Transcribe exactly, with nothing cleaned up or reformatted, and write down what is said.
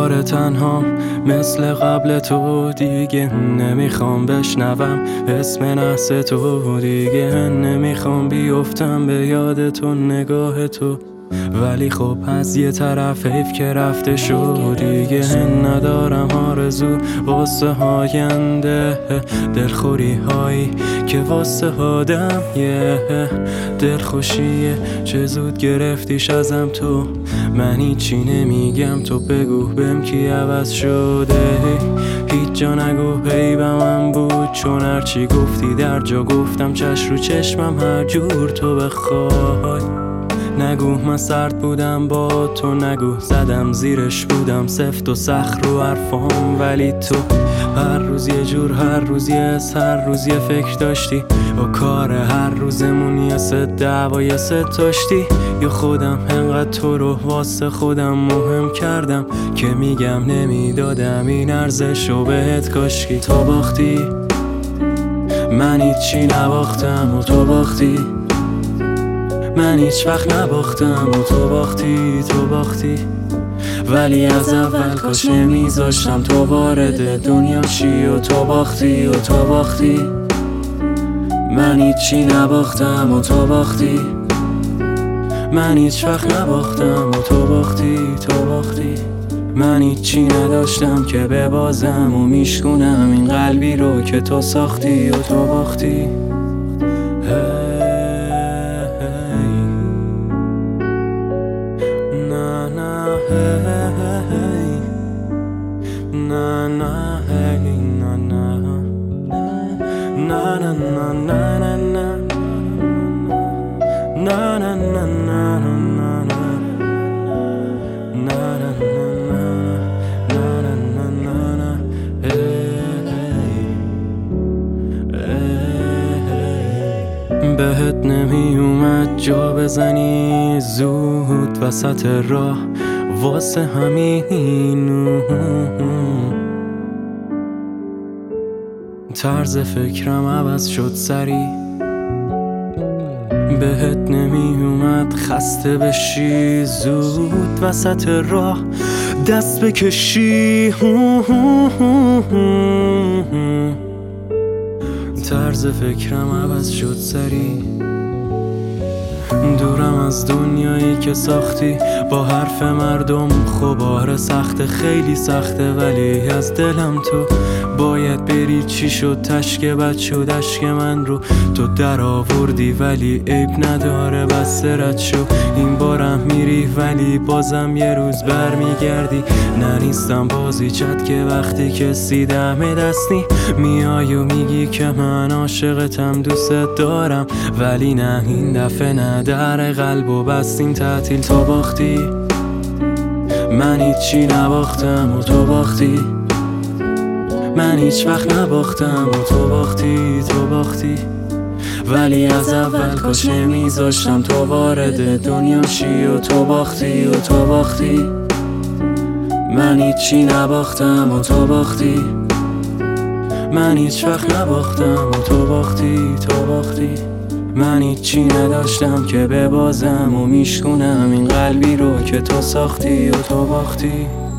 دوباره تنهام مثل قبل تو، دیگه نمیخوام بشنوم اسم نحس تو، دیگه نمیخوام بیفتم به یاد تو نگاه تو. ولی خب از یه طرف حیف که رفته شد، دیگه ندارم آرزو واسه آینده. دلخوری هایی که واسه آدم یه دلخوشیه، چه زود گرفتیش ازم تو. من هیچی نمیگم، تو بگو بهم کی عوض شده. هیچ جا نگو حیبم من بود، چون هرچی گفتی در جا گفتم. چش رو چشمم هر جور تو بخوای. نگو من سرد بودم با تو، نگو زدم زیرش بودم سفت و سخت رو حرفام. ولی تو هر روز یه جور، هر روز یه حس، هر روز یه فکر داشتی. و کار هر روزمون یه سه دعوا یه سه تاشتی. یا خودم انقدر تو رو واسه خودم مهم کردم که میگم نمیدادم این ارزشو بهت. کاشکی تو باختی، من هیچی نباختم و تو باختی. من هیچ وقت نباختم و تو باختی، تو باختی. ولی از اول کاش نمیذاشتم تو وارد دنیا شی و تو باختی و تو باختی. من هیچی نباختم و تو باختی. من هیچ وقت نباختم و تو باختی، تو باختی. من هیچی نداشتم که ببازم و میشکنم این قلبی رو که تو ساختی و تو باختی. Na na hey na na na na na na na na na na na na بهت نمی اومد جا بزنی زود وسط راه، واسه همین طرز فکرم عوض شد سری. بهت نمی اومد خسته بشی زود وسط راه دست بکشی. طرز فکرم عوض شد سری. دورم از دنیایی که ساختی با حرف مردم. خبار سخت خیلی سخته، ولی از دلم تو باید بری. چی شد تشک بد شد اشک من رو تو در آوردی، ولی عیب نداره بس رد شو. این بارم میری ولی بازم یه روز بر میگردی. نه نیستم بازیچت که وقتی که سیدم دستی میای و میگی که من عاشقتم دوست دارم. ولی نه این دفعه نه، در قلب و بستیم تعطیل. تو باختی، من هیچی نباختم و تو باختی. من هیچ وقت نباختم و تو باختی، تو باختی. ولی از اول کاش نمیذاشتم تو وارد دنیا شی و تو باختی و تو باختی. من هیچی نباختم و تو باختی. من هیچ وقت نباختم و تو باختی، تو باختی. من هیچی نداشتم که ببازم و میشکنم این قلبی رو که تو ساختی و تو باختی.